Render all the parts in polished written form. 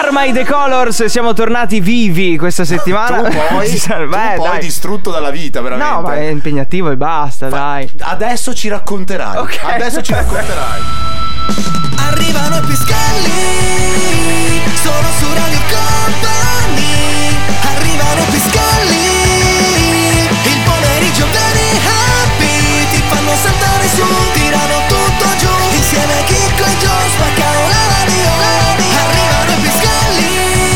Norma The Colors, siamo tornati vivi questa settimana. Tu poi distrutto dalla vita, veramente. No, ma è impegnativo e basta, dai. Adesso ci racconterai. Okay. Adesso ci racconterai. Arrivano i Piscalli, sono su Radio Company. Arrivano i Piscalli, il pomeriggio very happy. Ti fanno saltare su, tirano tutto giù. Insieme a Chicco e Gio spaccano la radio. Arrivano i Piscalli,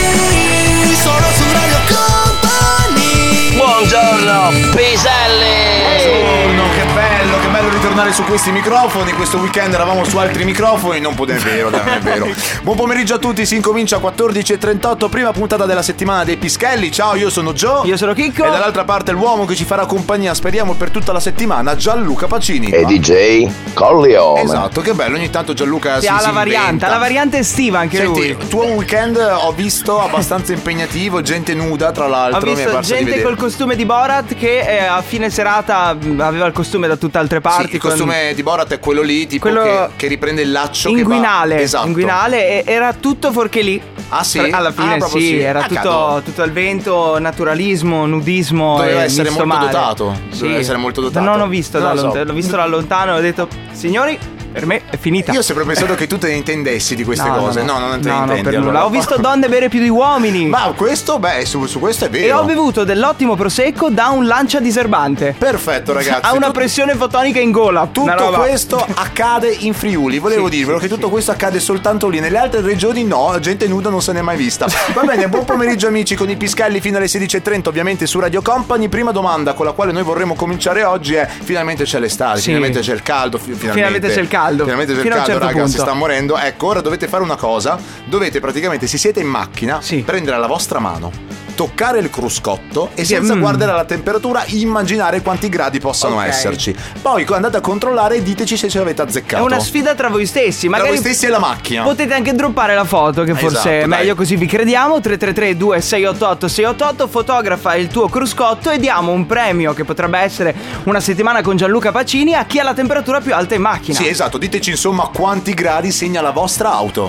sono su Radio Company. Buongiorno Piselli. Buongiorno, che bello ritornare su questi microfoni. Questo weekend eravamo su altri microfoni. Non è vero, non è vero. Buon pomeriggio a tutti, si incomincia a 14:38, prima puntata della settimana dei Pischelli. Ciao, io sono Gio. Io sono Chicco. E dall'altra parte l'uomo che ci farà compagnia, speriamo per tutta la settimana, Gianluca Pacini. E DJ Corleone. Esatto, che bello, ogni tanto Gianluca ha la variante, la variante estiva anche. Senti, lui. Il tuo weekend ho visto abbastanza impegnativo, gente nuda tra l'altro. Ho visto gente col costume di Borat che a fine serata aveva il costume da tutte altre parti. Sì, il costume di Borat è quello lì, tipo che riprende il laccio inguinale, che va. Esatto. Inguinale, era tutto fuorché lì. Ah sì? Alla fine sì, era tutto al vento, naturalismo, nudismo. Doveva essere molto male. dotato. Sì. Doveva essere molto dotato. Non ho visto l'ho visto da lontano e ho detto, signori, per me è finita. Io ho sempre pensato che tu te ne intendessi di queste cose. No, non te ne intendi. Per nulla. Allora. Ho visto donne bere più di uomini. Ma questo, su questo è vero. E ho bevuto dell'ottimo prosecco da un lancia diserbante. Perfetto, ragazzi. Ha una pressione fotonica in gola. Tutto questo accade in Friuli. Volevo dirvelo che tutto questo accade soltanto lì. Nelle altre regioni no, gente nuda non se n'è mai vista. Va bene, buon pomeriggio amici con i Pischelli fino alle 16:30 ovviamente su Radio Company. Prima domanda con la quale noi vorremmo cominciare oggi è: finalmente c'è l'estate, finalmente c'è il caldo. Finalmente c'è il caldo. Finalmente c'è il caldo. Raga, punto. Si sta morendo. Ecco, ora dovete fare una cosa. Dovete praticamente, se siete in macchina, prendere la vostra mano, toccare il cruscotto e senza guardare la temperatura immaginare quanti gradi possano esserci. Poi andate a controllare e diteci se ce l'avete azzeccato. È una sfida tra voi stessi. Magari tra voi stessi e la macchina. Potete anche droppare la foto, che forse è meglio, così vi crediamo. 333-2688-688. Fotografa il tuo cruscotto e diamo un premio che potrebbe essere una settimana con Gianluca Pacini a chi ha la temperatura più alta in macchina. Sì, esatto, diteci insomma quanti gradi segna la vostra auto.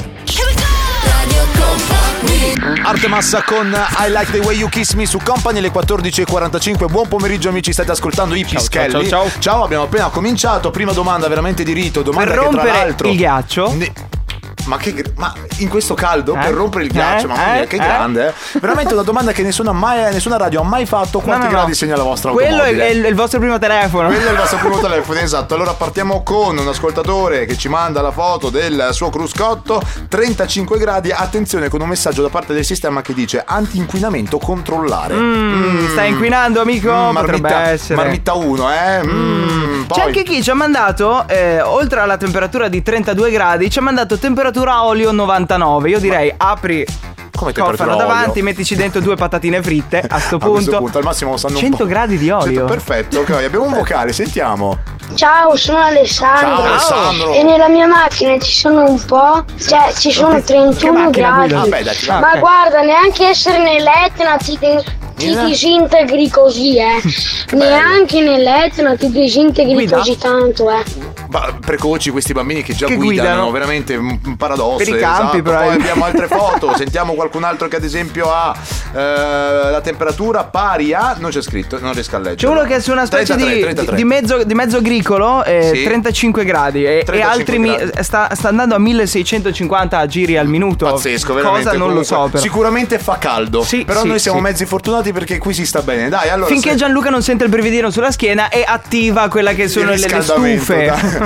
Artemassa con I Like The Way You Kiss Me su Company, alle 14:45. Buon pomeriggio amici, state ascoltando i Pischelli. Ciao, abbiamo appena cominciato. Prima domanda veramente di rito. Domanda per che rompere tra l'altro il ghiaccio. Ma in questo caldo per rompere il ghiaccio, mamma mia, che grande, veramente una domanda che nessuna radio ha mai fatto. Quanti gradi segna la vostra automobile? Quello è il vostro primo telefono. Quello è il vostro primo telefono, esatto. Allora partiamo con un ascoltatore che ci manda la foto del suo cruscotto. 35 gradi, attenzione, con un messaggio da parte del sistema che dice anti-inquinamento controllare. Stai inquinando, amico? Potrebbe essere Marmitta 1, poi. C'è anche chi ci ha mandato oltre alla temperatura di 32 gradi ci ha mandato temperatura a olio 99. Io direi apri come cofano davanti, mettici dentro 2 patatine fritte. A sto punto al massimo sanno 100 gradi di olio. Perfetto, ok, abbiamo un vocale, sentiamo. Ciao, sono Alessandro. Ciao Alessandro. E nella mia macchina ci sono un po', cioè ci sono 31 gradi. Ma guarda, neanche essere nell'Etna ti disintegri così, neanche nell'Etna ti disintegri così tanto, Precoci questi bambini che già guidano, veramente un paradosso. Per i campi, Poi abbiamo altre foto. Sentiamo qualcun altro che ad esempio ha la temperatura pari a, non c'è scritto, non riesco a leggere. C'è uno che è su una specie 33. di mezzo agricolo, 35 gradi e altri sta andando a 1650 giri al minuto. Pazzesco, veramente. Cosa non lo so, però. Sicuramente fa caldo, però noi siamo mezzi fortunati perché qui si sta bene. Dai, allora finché Gianluca non sente il brividino sulla schiena e attiva quella che sono le stufe.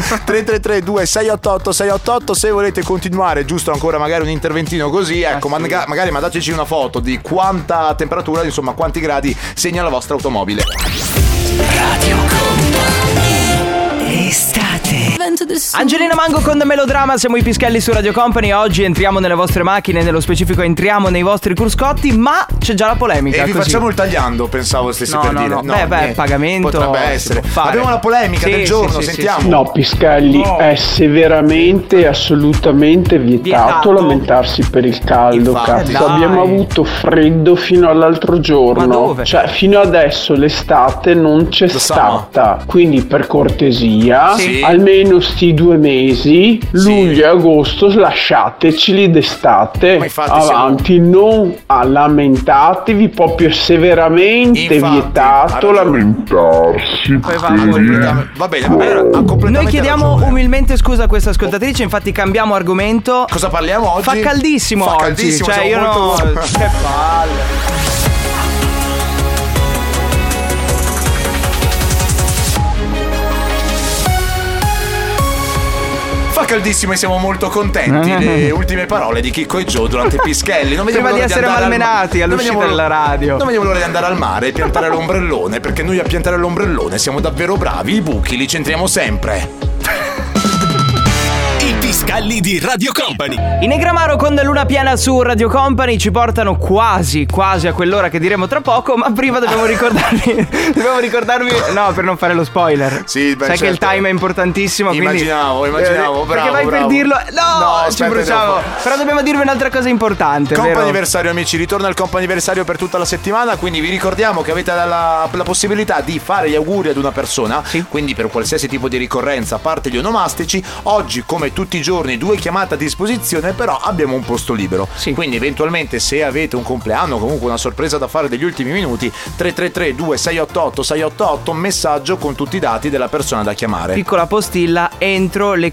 333-2688-688. Se volete continuare, giusto ancora magari un interventino così, ecco, magari mandateci una foto di quanta temperatura, insomma quanti gradi segna la vostra automobile. Radio Company, estate. Angelina Mango con Melodrama, siamo i Pischelli su Radio Company. Oggi entriamo nelle vostre macchine, nello specifico entriamo nei vostri cruscotti, ma c'è già la polemica. E vi facciamo il tagliando, pensavo stessi per dire. No, pagamento potrebbe essere. Abbiamo la polemica del giorno, sentiamo. No, Pischelli, è severamente, assolutamente vietato lamentarsi per il caldo. Cazzo, abbiamo avuto freddo fino all'altro giorno. Ma dove? Cioè, fino adesso l'estate non c'è stata. Quindi, per cortesia, almeno almeno sti 2 mesi, luglio e agosto, lasciateceli d'estate avanti, non lamentatevi, proprio severamente vietato lamentarsi. Va bene, noi chiediamo umilmente scusa a questa ascoltatrice, infatti cambiamo argomento. Cosa parliamo oggi? Fa caldissimo oggi, caldissimo, cioè io molto... no. Che palle. Fa caldissimo e siamo molto contenti. Le ultime parole di Chicco e Joe durante i pischelli. Non prima di essere malmenati all'uscita della radio. Non vediamo l'ora di andare al mare e piantare l'ombrellone, perché noi a piantare l'ombrellone siamo davvero bravi. I buchi li centriamo sempre. I piscalli di Radio Company. I Negramaro con Luna Piena su Radio Company ci portano quasi a quell'ora che diremo tra poco, ma prima dobbiamo ricordarvi no, per non fare lo spoiler. Sì, beh, sai che il time è importantissimo, immaginavo, bravo, perché vai per dirlo. No, ci bruciamo. Però dobbiamo dirvi un'altra cosa importante. Comp'anniversario, amici, ritorna il comp'anniversario per tutta la settimana, quindi vi ricordiamo che avete la possibilità di fare gli auguri ad una persona, quindi per qualsiasi tipo di ricorrenza, a parte gli onomastici. Oggi, come tutti i giorni, 2 chiamate a disposizione, però abbiamo un posto libero. Quindi eventualmente, se avete un compleanno, comunque una sorpresa da fare degli ultimi minuti, 333 2688 688, messaggio con tutti i dati della persona da chiamare. Piccola postilla, entro le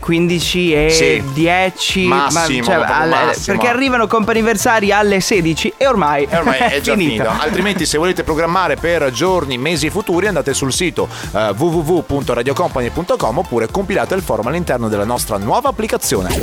15:10 massimo, perché arrivano comp'anniversari alle 16 e ormai è già finito. Altrimenti, se volete programmare per giorni, mesi futuri, andate sul sito www.radiocompany.com oppure compilate il forum all'interno della nostra nuova applicazione.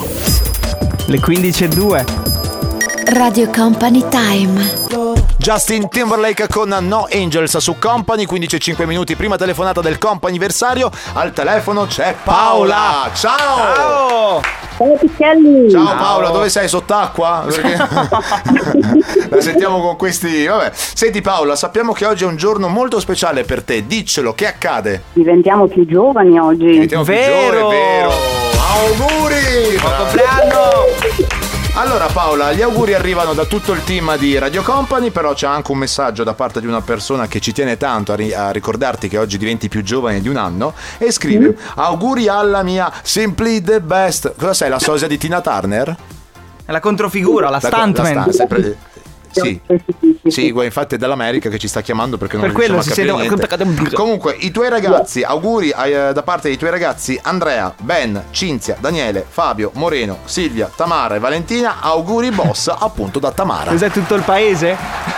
Le 15:02. Radio Company Time. Justin Timberlake con No Angels su Company. 15:05 minuti, prima telefonata del comp'anniversario. Al telefono c'è Paola. Ciao Pichelli. Ciao Paola, dove sei? Sott'acqua? Perché la sentiamo con questi. Vabbè. Senti Paola, sappiamo che oggi è un giorno molto speciale per te. Diccelo, che accade? Diventiamo più giovani oggi. Vero. Auguri! Buon compleanno! Allora Paola, gli auguri arrivano da tutto il team di Radio Company, però c'è anche un messaggio da parte di una persona che ci tiene tanto a ricordarti che oggi diventi più giovane di un anno e scrive: auguri alla mia Simply the Best. Cosa sei, la sosia di Tina Turner? È la controfigura, la stuntman. Sì, infatti è dall'America che ci sta chiamando perché non riusciamo a capire niente. Comunque, i tuoi ragazzi, auguri da parte dei tuoi ragazzi Andrea, Ben, Cinzia, Daniele, Fabio, Moreno, Silvia, Tamara e Valentina. Auguri boss, appunto da Tamara. Cos'è, tutto il paese?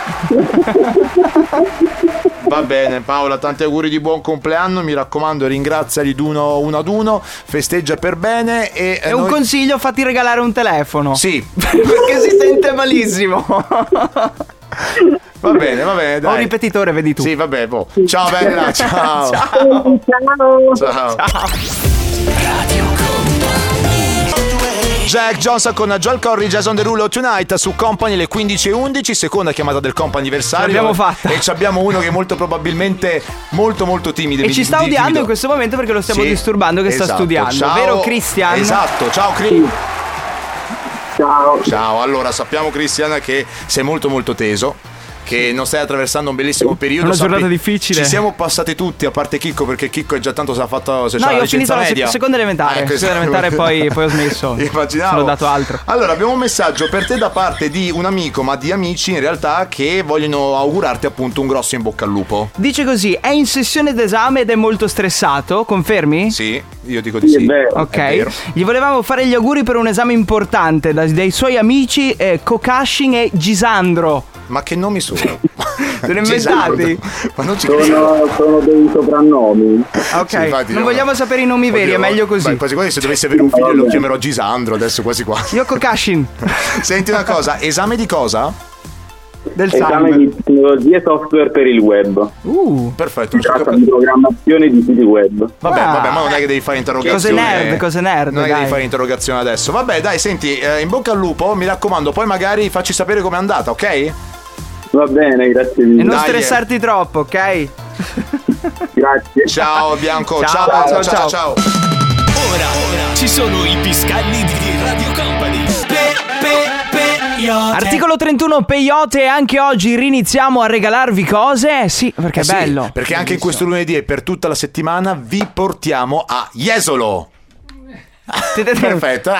Va bene Paola, tanti auguri di buon compleanno, mi raccomando ringraziali uno ad uno, festeggia per bene e un consiglio, fatti regalare un telefono. Sì. Perché si sente malissimo. Va bene, dai. Ho un ripetitore, vedi tu. Sì, vabbè, ciao bella, ciao. Ciao. Radio Jack Johnson con Joel Corry, Jason Derulo Tonight su Company, le 15:11, seconda chiamata del comp'anniversario. L'abbiamo fatta. E abbiamo uno che molto probabilmente molto timido. E ci sta odiando in questo momento perché lo stiamo disturbando, che sta studiando. Ciao, vero Cristian? Esatto, ciao Cristian. Ciao. Allora sappiamo Cristian che sei molto teso, che non stai attraversando un bellissimo periodo. Una giornata difficile. Ci siamo passati tutti, a parte Chicco, perché Chicco è già tanto si è fatto. No, io ho finito la seconda elementare. Poi ho smesso. Immaginavo. Sono dato altro. Allora, abbiamo un messaggio per te da parte di un amico, ma di amici in realtà, che vogliono augurarti appunto un grosso in bocca al lupo. Dice così: è in sessione d'esame ed è molto stressato, confermi? Sì, io dico di sì. È vero. Ok. Gli volevamo fare gli auguri per un esame importante dai suoi amici Kokashin e Gisandro. Ma che nomi sono? Te ne inventati? Ma non ci sono dei soprannomi. Ok, sì, non vogliamo sapere i nomi veri, è meglio così. Quasi quasi se dovessi avere un figlio lo chiamerò Gisandro, adesso quasi quasi. Io Kokashin. Senti una cosa, esame di cosa? Del esame di tecnologie e software per il web. Perfetto. Si tratta di programmazione di siti web. Vabbè, ma non è che devi fare interrogazione. Cose nerd. Non è che devi fare interrogazione adesso. Vabbè, dai, senti, in bocca al lupo, mi raccomando, poi magari facci sapere com'è andata, ok? Va bene, grazie mille. E non stressarti troppo, ok? Grazie. Ciao Bianco, ciao. Ora ci sono i piscalli di Radio Company. Articolo 31 Peyote, e anche oggi riniziamo a regalarvi cose. Sì, perché è bello. Perché anche in questo lunedì e per tutta la settimana vi portiamo a Jesolo. Perfetto.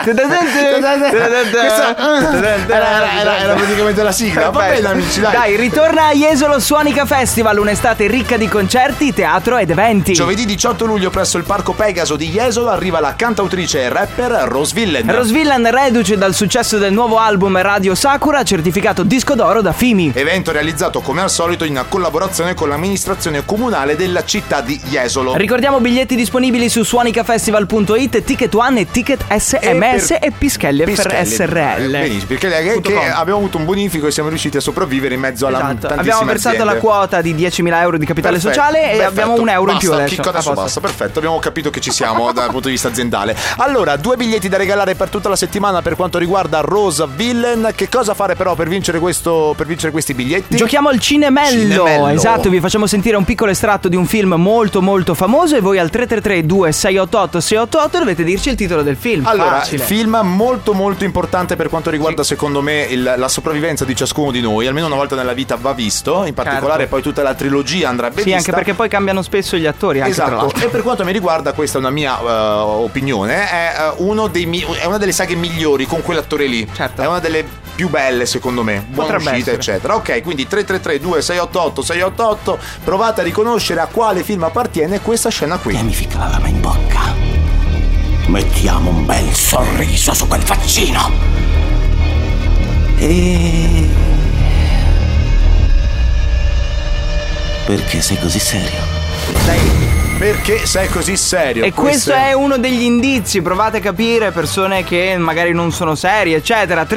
Era praticamente la sigla. Va bene, amici, dai, ritorna a Jesolo Suonica Festival, un'estate ricca di concerti, teatro ed eventi. Giovedì 18 luglio presso il Parco Pegaso di Jesolo arriva la cantautrice e rapper Rose Villain. Rose Villain, reduce dal successo del nuovo album Radio Sakura, certificato disco d'oro da FIMI. Evento realizzato come al solito in collaborazione con l'amministrazione comunale della città di Jesolo. Ricordiamo biglietti disponibili su suonicafestival.it, Ticket One e Ticket SMS e Pischelli per SRL. Benissimo, perché che abbiamo avuto un bonifico e siamo riusciti a sopravvivere in mezzo alla tantissime abbiamo versato aziende. La quota di 10.000 euro di capitale sociale e abbiamo €1 in più adesso. Basta, perfetto, abbiamo capito che ci siamo dal punto di vista aziendale. Allora, 2 biglietti da regalare per tutta la settimana per quanto riguarda Rose Villain. Che cosa fare però per vincere questi biglietti? Giochiamo al Cinemello. Esatto, vi facciamo sentire un piccolo estratto di un film molto molto famoso e voi al 333-2688-688 dovete dirci il titolo del film. Allora, facile. Film molto molto importante per quanto riguarda secondo me la sopravvivenza di ciascuno di noi. Almeno una volta nella vita va visto. In particolare poi tutta la trilogia andrebbe vista. Sì, anche perché poi cambiano spesso gli attori anche, esatto. E per quanto mi riguarda, questa è una mia opinione, è una delle saghe migliori con quell'attore lì. Certo. È una delle più belle secondo me. Buona uscita eccetera. Ok, quindi 333-2688-688. Provate a riconoscere a quale film appartiene questa scena qui. Mi fica la lama in bocca. Mettiamo un bel sorriso su quel faccino. E... perché sei così serio? Perché sei così serio? E questo è uno degli indizi. Provate a capire persone che magari non sono serie eccetera.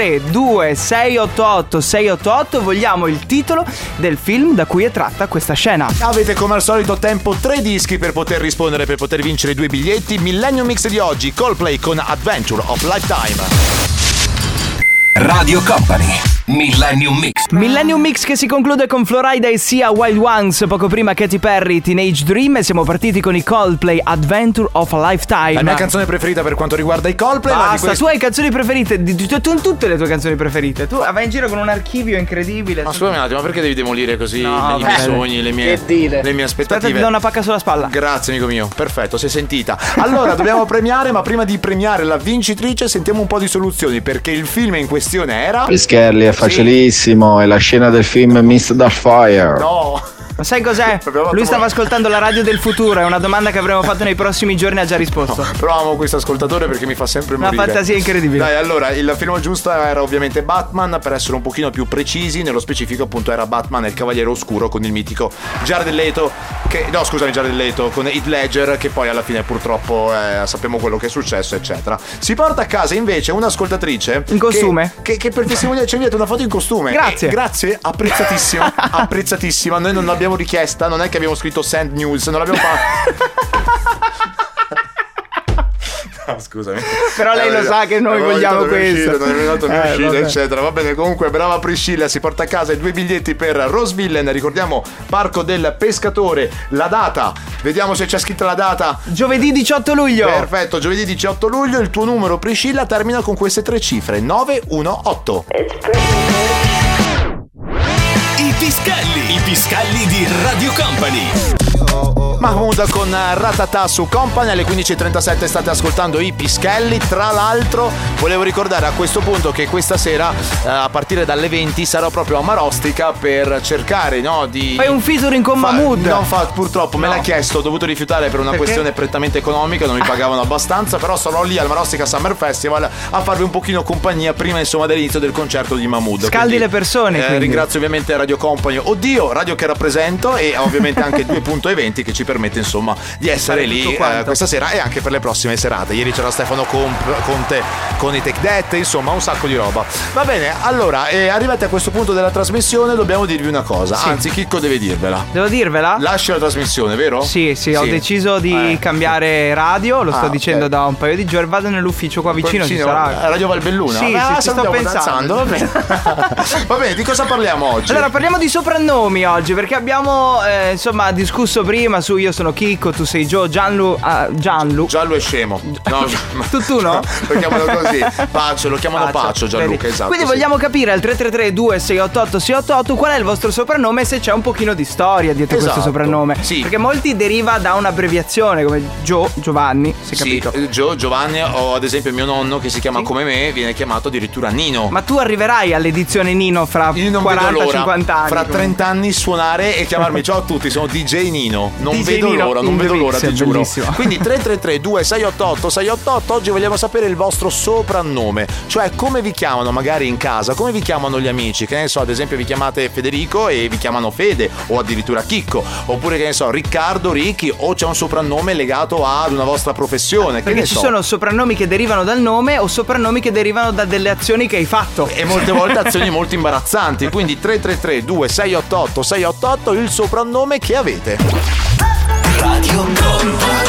333-2688-688. Vogliamo il titolo del film da cui è tratta questa scena. Avete come al solito tempo 3 dischi per poter rispondere, per poter vincere 2 biglietti. Millennium Mix di oggi, Coldplay con Adventure of Lifetime. Radio Company, Millennium Mix. Millennium Mix che si conclude con Florida e Sia, Wild Ones. Poco prima Katy Perry, Teenage Dream. E siamo partiti con i Coldplay, Adventure of a Lifetime. La mia canzone preferita per quanto riguarda i Coldplay. Basta, tu hai canzoni preferite tutte le tue canzoni preferite. Tu vai in giro con un archivio incredibile. Ma scusami un attimo, ma perché devi demolire così i miei sogni, le mie aspettative? Aspetta, ti do una pacca sulla spalla. Grazie amico mio, perfetto, sei sentita. Allora, dobbiamo premiare, ma prima di premiare la vincitrice sentiamo un po' di soluzioni, perché il film in questione era Pischelli, è facilissimo, è la scena del film Missed the Fire. No. Ma sai cos'è? Lui stava ascoltando la radio del futuro. È una domanda che avremo fatto nei prossimi giorni. Ha già risposto. Però amo questo ascoltatore perché mi fa sempre morire. Una fantasia incredibile. Dai, allora, il film giusto era ovviamente Batman. Per essere un pochino più precisi, nello specifico appunto era Batman e il Cavaliere Oscuro con il mitico Jared Leto Jared Leto con Heath Ledger, che poi alla fine purtroppo sappiamo quello che è successo eccetera. Si porta a casa invece un'ascoltatrice in costume che per testimoniare ci ha inviato una foto in costume. Grazie, apprezzatissima. Apprezzatissima. Noi non l'abbiamo richiesta, non è che abbiamo scritto send news, non l'abbiamo fatto. No, scusami. Però lei lo sa che noi vogliamo questo. Non è venuto uscita, eccetera. Va bene, comunque brava Priscilla, si porta a casa i 2 biglietti per Rose Villain. Ricordiamo Parco del Pescatore. La data, vediamo se c'è scritta la data. Giovedì 18 luglio. Perfetto, giovedì 18 luglio. Il tuo numero, Priscilla, termina con queste 3 cifre: 918. I Pischelli di Radio Company. Mahmood con Ratata su Company. Alle 15.37 state ascoltando i Pischelli. Tra l'altro volevo ricordare a questo punto che questa sera a partire dalle 20 sarò proprio a Marostica per cercare di... Fai un featuring con Mahmood. Purtroppo me l'ha chiesto, ho dovuto rifiutare per una questione prettamente economica, non mi pagavano abbastanza. Però sarò lì al Marostica Summer Festival a farvi un pochino compagnia prima dell'inizio del concerto di Mahmood. Scaldi le persone, ringrazio ovviamente Radio Company, radio che rappresento, e ovviamente anche 2 punto eventi che ci permette insomma di essere lì questa sera e anche per le prossime serate. Ieri c'era Stefano Conte con i Take That, insomma un sacco di roba. Va bene, allora arrivati a questo punto della trasmissione dobbiamo dirvi una cosa, anzi Chicco deve dirvela. Devo dirvela? Lasci la trasmissione, vero? Sì, ho deciso di cambiare radio, lo sto dicendo da un paio di giorni. Vado nell'ufficio qua vicino, ci sarà Radio Valbelluna. Sì, ci sto pensando. Va bene. Va bene, di cosa parliamo oggi? Allora parliamo di soprannomi oggi, perché abbiamo insomma discusso prima su io sono Chicco, tu sei Joe, Gianlu è scemo. No, tu no? Lo chiamano così. Pacio, lo chiamano Pacio Gianluca, esatto. Quindi vogliamo capire al 333-2688-688 qual è il vostro soprannome e se c'è un pochino di storia dietro questo soprannome. Sì. Perché molti deriva da un'abbreviazione come Giovanni, si è capito? Giovanni, o ad esempio mio nonno che si chiama come me, viene chiamato addirittura Nino. Ma tu arriverai all'edizione Nino fra 40-50 anni. Fra 30 anni suonare e chiamarmi ciao a tutti, sono DJ Nino. Non vedo l'ora, ti giuro. Bellissimo. Quindi 333-2688-688. Oggi vogliamo sapere il vostro soprannome, cioè come vi chiamano magari in casa, come vi chiamano gli amici, che ne so, ad esempio vi chiamate Federico e vi chiamano Fede, o addirittura Chicco, oppure che ne so, Riccardo, Ricky, o c'è un soprannome legato ad una vostra professione. Perché ci sono soprannomi che derivano dal nome o soprannomi che derivano da delle azioni che hai fatto. E molte volte azioni molto imbarazzanti. Quindi 333-2688-688 il soprannome che avete. Radio Company.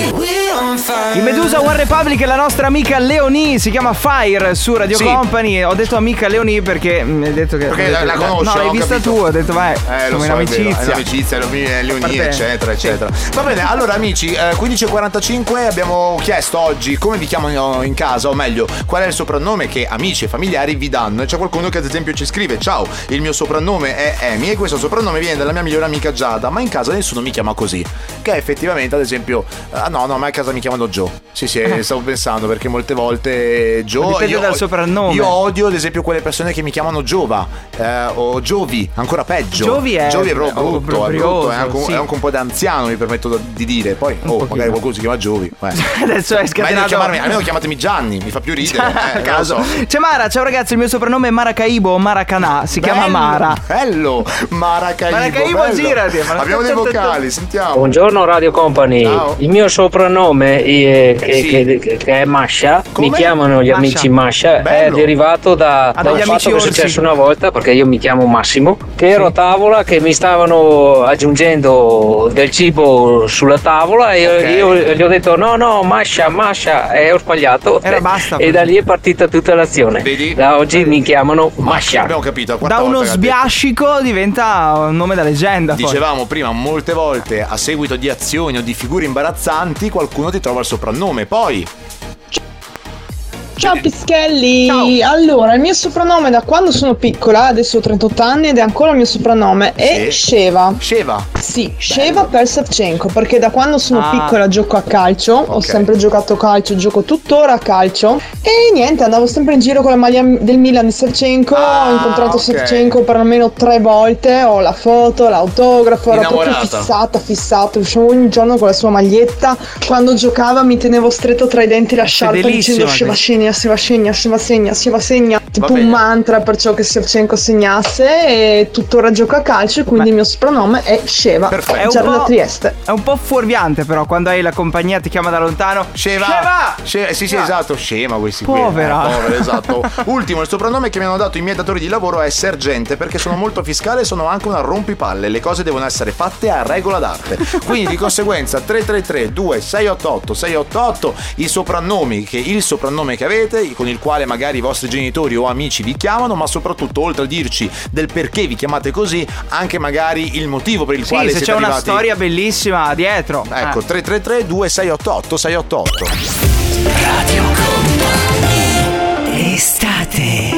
I Medusa One Republic e la nostra amica Leonie si chiama Fire su Radio Company. Ho detto amica Leonie perché mi hai detto che la conosci. No, l'hai vista tu, ho detto vai, siamo in amicizia. Leonie, eccetera, eccetera. Va bene, allora amici, 15:45 abbiamo chiesto oggi come vi chiamano in casa, o meglio, qual è il soprannome che amici e familiari vi danno. E c'è qualcuno che ad esempio ci scrive: ciao, il mio soprannome è Amy e questo soprannome viene dalla mia migliore amica Giada, ma in casa nessuno mi chiama così. Che effettivamente, ad esempio, no, ma a casa mi chiamano Joe. Sì, stavo pensando, perché molte volte Joe dipende dal soprannome. Io odio ad esempio quelle persone che mi chiamano Giova o Giovi, ancora peggio. Giovi è proprio brutto, è anche un po' da anziano, mi permetto di dire. Poi magari qualcuno si chiama Giovi. Adesso è scatenato. Almeno chiamatemi Gianni, mi fa più ridere. Caso. C'è Mara, ciao ragazzi, il mio soprannome è Maracaibo o Maracanà, si chiama Mara. Bello, Maracaibo, girati. Abbiamo dei vocali, sentiamo. Buongiorno Radio Company. Ciao. Il mio soprannome che è Masha. Come? Mi chiamano gli amici Masha. Bello. È derivato da un fatto che è successo una volta, perché io mi chiamo Massimo, che ero a tavola, che mi stavano aggiungendo del cibo sulla tavola e io gli ho detto no Masha, e ho sbagliato. Basta. E da lì è partita tutta l'azione. Vedi? Da oggi mi chiamano Masha. Abbiamo capito. Da uno sbiascico diventa un nome da leggenda. Dicevamo prima, molte volte a seguito di azioni o di figure imbarazzanti qualcuno ti trova il soprannome. Poi ciao Pischelli. Ciao. Allora, il mio soprannome da quando sono piccola, adesso ho 38 anni ed è ancora il mio soprannome, è Sheva. Sheva? Sì, Sheva per Savchenko, perché da quando sono piccola gioco a calcio, ho sempre giocato a calcio, gioco tuttora a calcio e niente, andavo sempre in giro con la maglia del Milan di Savchenko, ho incontrato Savchenko per almeno 3 volte, ho la foto, l'autografo, ero proprio fissata, uscivo ogni giorno con la sua maglietta, quando giocava mi tenevo stretto tra i denti la sciarpa dicendo Sheva segna, tipo un mantra per ciò che Savchenko segnasse, e tuttora gioco a calcio e quindi il mio soprannome è Sheva. Già da Trieste. È un po' fuorviante però quando hai la compagnia, ti chiama da lontano Sheva. Sì, esatto, scema questi povera, esatto. Ultimo, il soprannome che mi hanno dato i miei datori di lavoro è Sergente, perché sono molto fiscale e sono anche una rompipalle, le cose devono essere fatte a regola d'arte. Quindi di conseguenza 333-2688-688 il soprannome che avete, con il quale magari i vostri genitori o amici vi chiamano, ma soprattutto oltre a dirci del perché vi chiamate così, anche magari il motivo per il quale se siete c'è arrivati. una storia bellissima dietro. Ecco, 333-2688-688. Radio Company. Estate.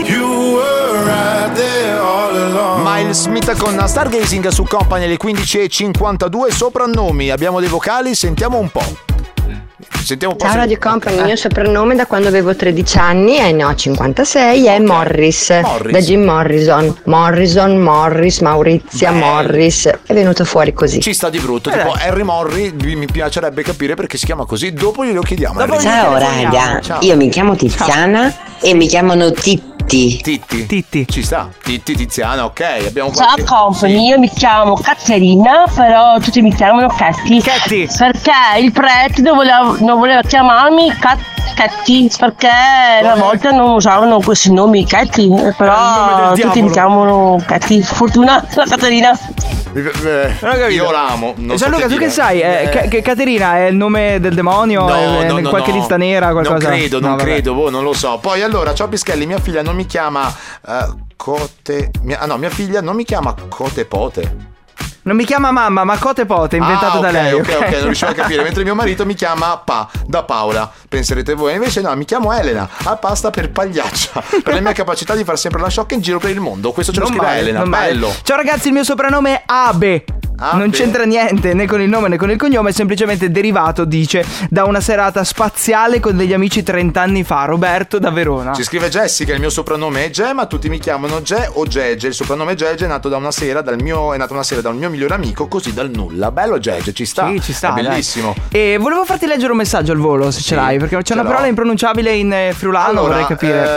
Miles Smith con Stargazing su Company alle 15:52. Soprannomi, abbiamo dei vocali, sentiamo un po'. Ciao Radio Company, il mio soprannome da quando avevo 13 anni e ne ho 56 è Morris, da Jim Morrison, Morris, Maurizia, Morris, è venuto fuori così. Ci sta di brutto, tipo Harry Morri, mi piacerebbe capire perché si chiama così, dopo glielo chiediamo. Ciao raga, io mi chiamo Tiziana e mi chiamano Titti. Ci sta. Tiziana, ok. Abbiamo Ciao Company, io mi chiamo Caterina, però tutti mi chiamano Catty. Perché il prete non voleva chiamarmi Catty, perché una volta non usavano questi nomi Catty, però tutti mi chiamano Catty. Fortuna la Caterina. Io l'amo. Gianluca, tu che sai? Che Caterina è il nome del demonio? Qualche lista nera? Qualcosa? Non credo, non lo so. Poi allora, ciao Pischelli, mia figlia non mi chiama mia figlia non mi chiama Cotepote. Non mi chiama mamma, ma Cote Pote, inventato da lei. Ok, non riuscivo a capire. Mentre mio marito mi chiama Pa, da Paola. Penserete voi. Invece no, mi chiamo Elena. Pasta per pagliaccia. Per le mie capacità di far sempre la sciocca in giro per il mondo. Questo ce lo scrive Elena. Bello. Ciao ragazzi, il mio soprannome è Abe. Non c'entra niente né con il nome né con il cognome, è semplicemente derivato, dice, da una serata spaziale con degli amici 30 anni fa. Roberto da Verona. Ci scrive Jessica, il mio soprannome è Ge, ma tutti mi chiamano Ge o Gege. Il soprannome Gege è nato una sera dal mio migliore amico, così dal nulla. Bello Gege, ci sta. Sì, ci sta. È bellissimo. E volevo farti leggere un messaggio al volo, se ce l'hai, perché c'è una parola impronunciabile in friulano, allora, vorrei capire.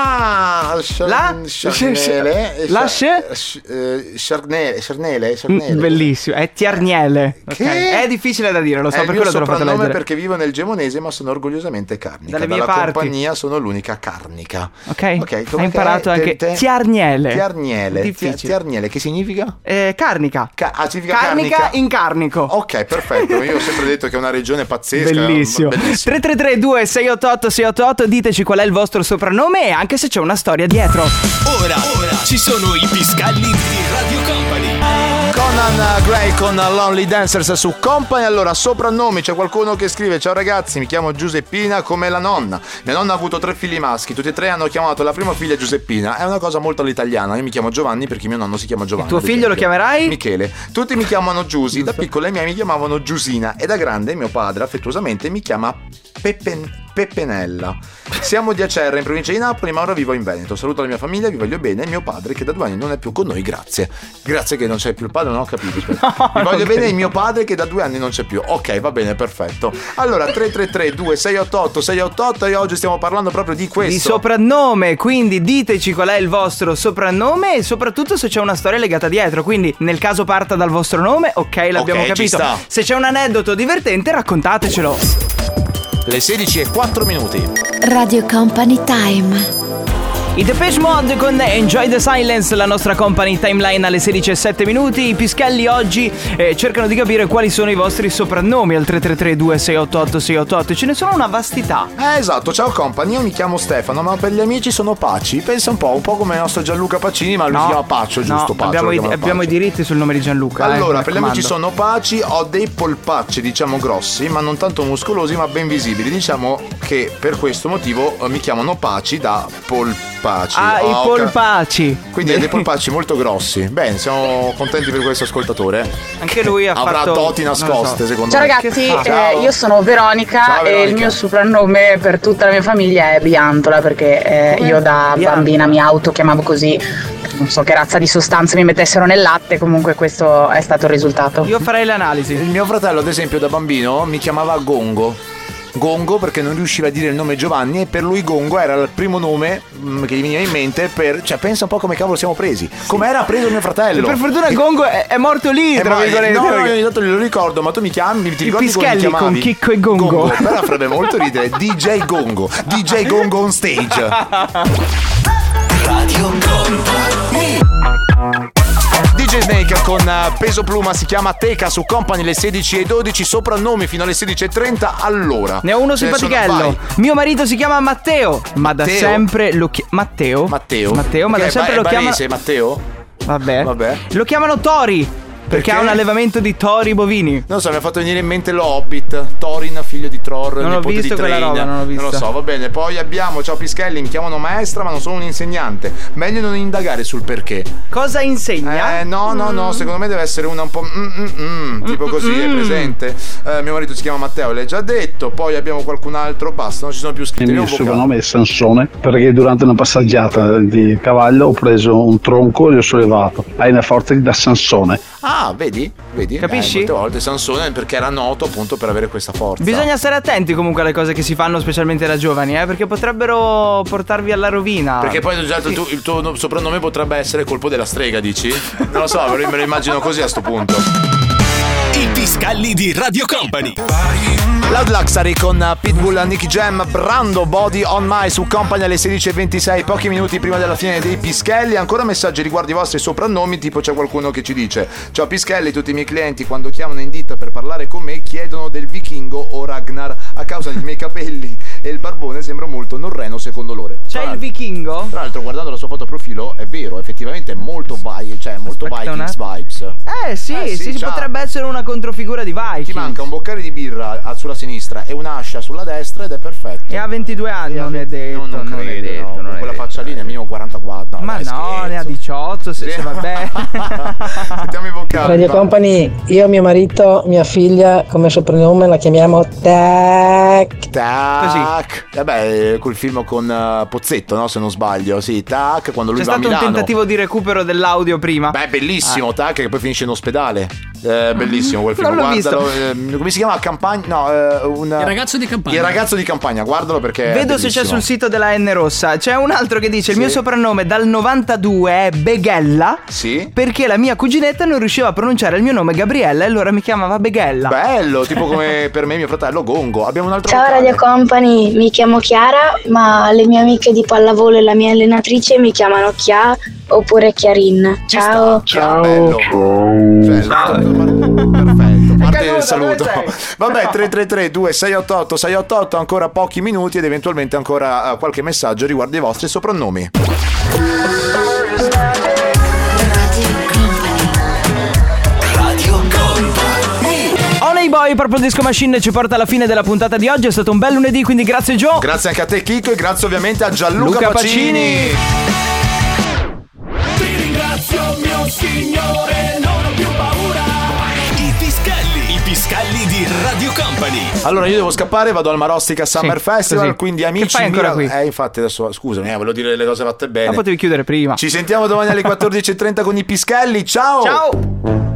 Scernele. Bellissimo, è Tiarniele. Okay. È difficile da dire, lo so, per quello te l'ho fatto leggere. Perché vivo nel Gemonese, ma sono orgogliosamente carnica. Dalle mie Dalla parti. compagnia sono l'unica carnica. Ok, hai imparato anche Tiarniele. Tiarniele, che significa? Carnica. Significa carnica in carnico. Ok, perfetto. Io ho sempre detto che è una regione pazzesca. Bellissimo. 333 688 688, diteci qual è il vostro soprannome e anche se c'è una storia dietro. Ora ci sono i Piscalli di Radio Company. Conan Gray con Lonely Dancers su Company. Allora, soprannomi, c'è qualcuno che scrive: ciao ragazzi, mi chiamo Giuseppina come la nonna. Mia nonna ha avuto 3 figli maschi, tutti e 3 hanno chiamato la prima figlia Giuseppina. È una cosa molto all'italiana. Io mi chiamo Giovanni perché mio nonno si chiama Giovanni. Il tuo figlio lo chiamerai? Michele. Tutti mi chiamano Giusy. Da piccola i miei mi chiamavano Giusina e da grande mio padre affettuosamente mi chiama Peppenella. Siamo di Acerra in provincia di Napoli, ma ora vivo in Veneto. Saluto la mia famiglia, vi voglio bene, e mio padre che da 2 anni non è più con noi, grazie che non c'è più il padre, non ho capito. Vi voglio bene, il mio padre che da 2 anni non c'è più. Ok, va bene, perfetto. Allora 333 2688 688 e oggi stiamo parlando proprio di questo, di soprannome, quindi diteci qual è il vostro soprannome e soprattutto se c'è una storia legata dietro. Quindi nel caso parta dal vostro nome, ok, l'abbiamo capito. Se c'è un aneddoto divertente raccontatecelo. Le 16:04. Radio Company Time. I Depeche Mode con Enjoy the Silence, la nostra company timeline alle 16:07. I Piscalli oggi cercano di capire quali sono i vostri soprannomi al 333 688 688. Ce ne sono una vastità. Esatto, ciao company, io mi chiamo Stefano, ma per gli amici sono Paci. Pensa un po' come il nostro Gianluca Pacini, ma lui si chiama Paccio, giusto? Paccio, abbiamo i diritti sul nome di Gianluca. Allora, per gli amici sono Paci, ho dei polpacci, diciamo grossi, ma non tanto muscolosi, ma ben visibili. Diciamo che per questo motivo mi chiamano Paci da polpacci. I polpacci. Quindi ha dei polpacci molto grossi. Bene, siamo contenti per questo ascoltatore. Anche lui avrà doti nascoste, secondo ciao me. Ragazzi, io sono Veronica e il mio soprannome per tutta la mia famiglia è Biantola, perché io da bambina mi autochiamavo così. Non so che razza di sostanze mi mettessero nel latte, comunque questo è stato il risultato. Io farei l'analisi. Il mio fratello, ad esempio, da bambino mi chiamava Gongo perché non riusciva a dire il nome Giovanni e per lui Gongo era il primo nome che gli veniva in mente cioè pensa un po' come cavolo siamo presi, come era preso mio fratello. E per fortuna Gongo è morto lì, tra virgolette. No, ogni tanto glielo ricordo, ma tu mi chiami, ti ricordi come mi chiamavi? Con Chicco e Gongo. Però farebbe molto ridere. DJ Gongo on stage. Radio Company. DJ Snake con Peso Pluma, si chiama Teca su Company, le 16:12. Soprannomi fino alle 16:30. Allora, ne ho uno simpatichello. Mio marito si chiama Matteo, ma da sempre lo Matteo, ma da sempre lo chiama Matteo. Vabbè. Lo chiamano Tori. Perché ha un allevamento di tori bovini. Non so, mi ha fatto venire in mente l'Hobbit, Thorin, figlio di Tror, non ho nipote visto di quella Train. roba, non ho visto. Non lo so, va bene. Poi abbiamo, ciao Pischelli, mi chiamano maestra ma non sono un insegnante. Meglio non indagare sul perché. Cosa insegna? No, secondo me deve essere una un po' tipo così, è presente? Mio marito si chiama Matteo, l'hai già detto. Poi abbiamo qualcun altro, basta, non ci sono più scritti. Il mio soprannome è Sansone perché durante una passeggiata di cavallo ho preso un tronco e l'ho sollevato. Hai una forza da Sansone. Ah, vedi? Capisci? Molte volte Sansone perché era noto appunto per avere questa forza. Bisogna stare attenti comunque alle cose che si fanno, specialmente da giovani, perché potrebbero portarvi alla rovina. Perché poi il tuo soprannome potrebbe essere colpo della strega, dici? Non lo so, me lo immagino così a sto punto. I Piscalli di Radio Company. Loud Luxury con Pitbull, Nicky Jam, Brando, Body on My su Company alle 16:26, pochi minuti prima della fine dei Pischelli. Ancora messaggi riguardo i vostri soprannomi, tipo c'è qualcuno che ci dice: ciao Pischelli, tutti i miei clienti quando chiamano in ditta per parlare con me chiedono del vichingo o Ragnar a causa dei miei capelli e il barbone sembra molto Norreno secondo loro. C'è il vichingo? Tra l'altro, guardando la sua foto profilo, è vero, effettivamente è molto molto Vikings vibes. Sì, potrebbe essere una controfigura di Vikings. Ti manca un boccale di birra sulla sinistra e un'ascia sulla destra ed è perfetto. E ha 22 anni, non è detto. Non credo, con quella faccia lì ne ho 44. Ma no, ne ha 18, se vabbè. Sentiamo i vocali. Radio Company, io, mio marito, mia figlia, come soprannome la chiamiamo Tac. Tac. Vabbè, quel film con Pozzetto, no? Se non sbaglio. Sì, Tac, quando lui va a Milano. C'è stato un tentativo di recupero dell'audio prima. Beh, bellissimo, Tac, che poi finisce in ospedale. Bellissimo quel film. Non l'ho visto. Come si chiama? Campagna? No, Il ragazzo di campagna. Il ragazzo di campagna, guardalo perché. Vedo se c'è sul sito della N Rossa. C'è un altro che dice: il mio soprannome dal 92 è Beghella. Sì. Perché la mia cuginetta non riusciva a pronunciare il mio nome Gabriella e allora mi chiamava Beghella. Bello, tipo come per me mio fratello Gongo. Abbiamo un altro. Ciao vocale. Radio Company, mi chiamo Chiara, ma le mie amiche di pallavolo e la mia allenatrice mi chiamano Chia oppure Chiarin. Ciao. Ciao. Bello. Perfetto, parte il saluto. Vabbè, 333-2688-688, ancora pochi minuti ed eventualmente ancora qualche messaggio riguardo i vostri soprannomi. Honey Boy, Purple Disco Machine ci porta alla fine della puntata di oggi. È stato un bel lunedì, quindi grazie Gio. Grazie anche a te Chico e grazie ovviamente a Gianluca Pacini. Ti ringrazio mio signore, non ho più paura. I piscalli di Radio Company. Allora io devo scappare, vado al Marostica Summer Festival, così. quindi amici, che fai ancora qui? Infatti adesso scusami, volevo dire le cose fatte bene. Ma potevi chiudere prima. Ci sentiamo domani alle 14:30 con i Piscalli. Ciao. Ciao.